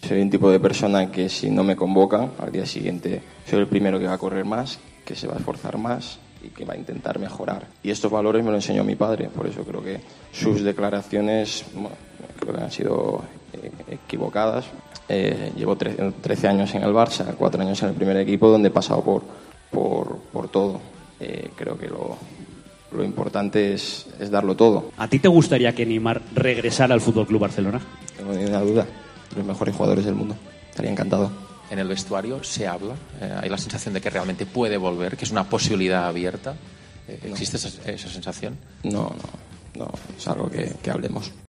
Soy un tipo de persona que si no me convocan, al día siguiente soy el primero que va a correr más, que se va a esforzar más y que va a intentar mejorar. Y estos valores me los enseñó mi padre, por eso creo que sus declaraciones creo que han sido equivocadas. Llevo 13 años en el Barça, 4 años en el primer equipo, donde he pasado por todo. Creo que lo importante es darlo todo. ¿A ti te gustaría que Neymar regresara al FC Barcelona? No tengo ninguna duda. Los mejores jugadores del mundo. Estaría encantado. En el vestuario se habla, hay la sensación de que realmente puede volver, que es una posibilidad abierta. ¿Existe esa sensación? No, es algo que hablemos.